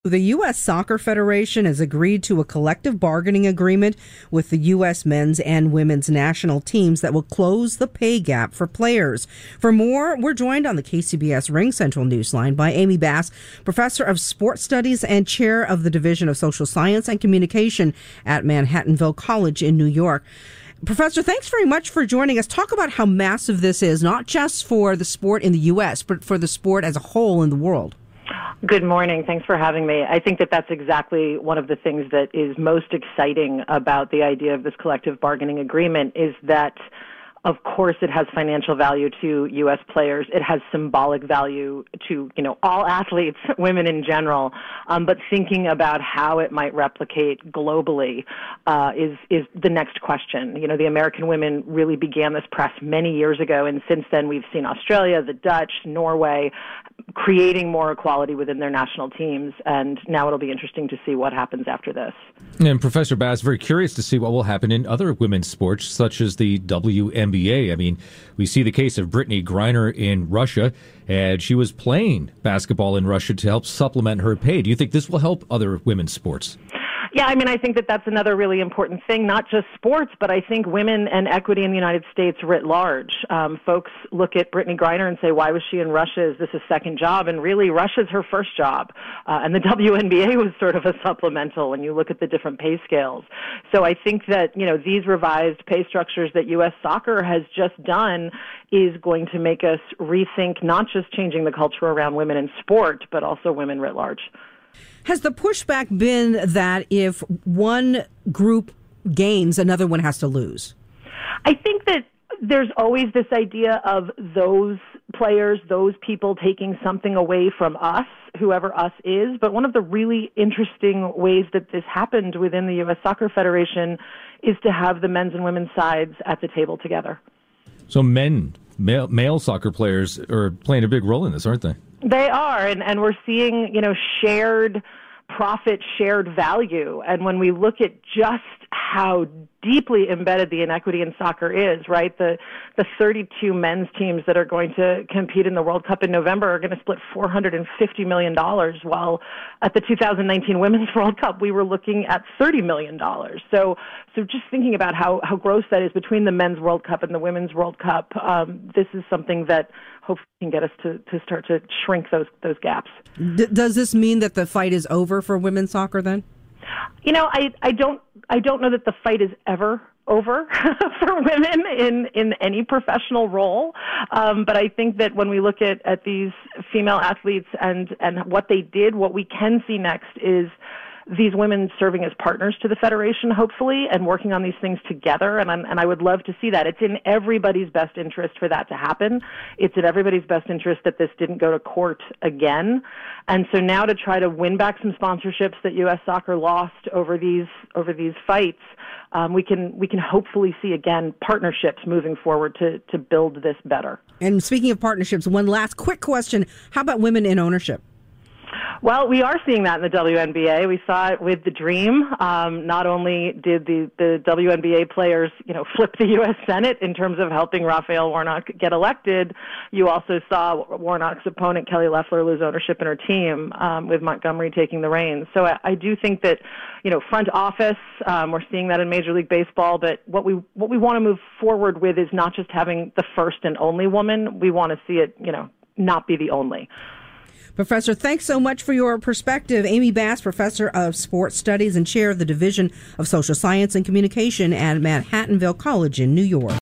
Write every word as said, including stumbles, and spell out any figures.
The U S. Soccer Federation has agreed to a collective bargaining agreement with the U S men's and women's national teams that will close the pay gap for players. For more, we're joined on the K C B S Ring Central Newsline by Amy Bass, professor of sports studies and chair of the Division of Social Science and Communication at Manhattanville College in New York. Professor, thanks very much for joining us. Talk about how massive this is, not just for the sport in the U S, but for the sport as a whole in the world. Good morning. Thanks for having me. I think that that's exactly one of the things that is most exciting about the idea of this collective bargaining agreement is that, of course, it has financial value to U S players. It has symbolic value to, you know, all athletes, women in general. Um, but thinking about how it might replicate globally uh, is is the next question. You know, the American women really began this press many years ago, and since then we've seen Australia, the Dutch, Norway, creating more equality within their national teams, and now it'll be interesting to see what happens after this. And Professor Bass, very curious to see what will happen in other women's sports, such as the W N B A. I mean, we see the case of Brittney Griner in Russia, and she was playing basketball in Russia to help supplement her pay. Do you think this will help other women's sports? Yeah, I mean, I think that that's another really important thing, not just sports, but I think women and equity in the United States writ large. Um, folks look at Brittney Griner and say, why was she in Russia? Is this a second job? And really, Russia's her first job. Uh, and the W N B A was sort of a supplemental when you look at the different pay scales. So I think that, you know, these revised pay structures that U S soccer has just done is going to make us rethink not just changing the culture around women in sport, but also women writ large. Has the pushback been that if one group gains, another one has to lose? I think that there's always this idea of those players, those people taking something away from us, whoever us is. But one of the really interesting ways that this happened within the U S. Soccer Federation is to have the men's and women's sides at the table together. So men, male, male soccer players are playing a big role in this, aren't they? They are, and, and we're seeing, you know, shared profit, shared value. And when we look at just how deeply embedded the inequity in soccer is, right? The the thirty-two men's teams that are going to compete in the World Cup in November are going to split four hundred fifty million dollars, while at the two thousand nineteen Women's World Cup, we were looking at thirty million dollars. So so just thinking about how, how gross that is between the Men's World Cup and the Women's World Cup, um, this is something that hopefully can get us to, to start to shrink those those gaps. D- does this mean that the fight is over for women's soccer then? You know, I, I don't I don't know that the fight is ever over for women in, in any professional role. Um, but I think that when we look at, at these female athletes and, and what they did, what we can see next is these women serving as partners to the Federation, hopefully, and working on these things together. And, I'm, and I would love to see that. It's in everybody's best interest for that to happen. It's in everybody's best interest that this didn't go to court again. And so now to try to win back some sponsorships that U S soccer lost over these over these fights, um, we can we can hopefully see again partnerships moving forward to to build this better. And speaking of partnerships, one last quick question: how about women in ownership? Well, we are seeing that in the W N B A. We saw it with the Dream. Um, not only did the, the W N B A players, you know, flip the U S Senate in terms of helping Raphael Warnock get elected, you also saw Warnock's opponent, Kelly Loeffler, lose ownership in her team, um, with Montgomery taking the reins. So I, I do think that, you know, front office, um, we're seeing that in Major League Baseball, but what we what we want to move forward with is not just having the first and only woman. We want to see it, you know, not be the only. Professor, thanks so much for your perspective. Amy Bass, professor of sports studies and chair of the Division of Social Science and Communication at Manhattanville College in New York.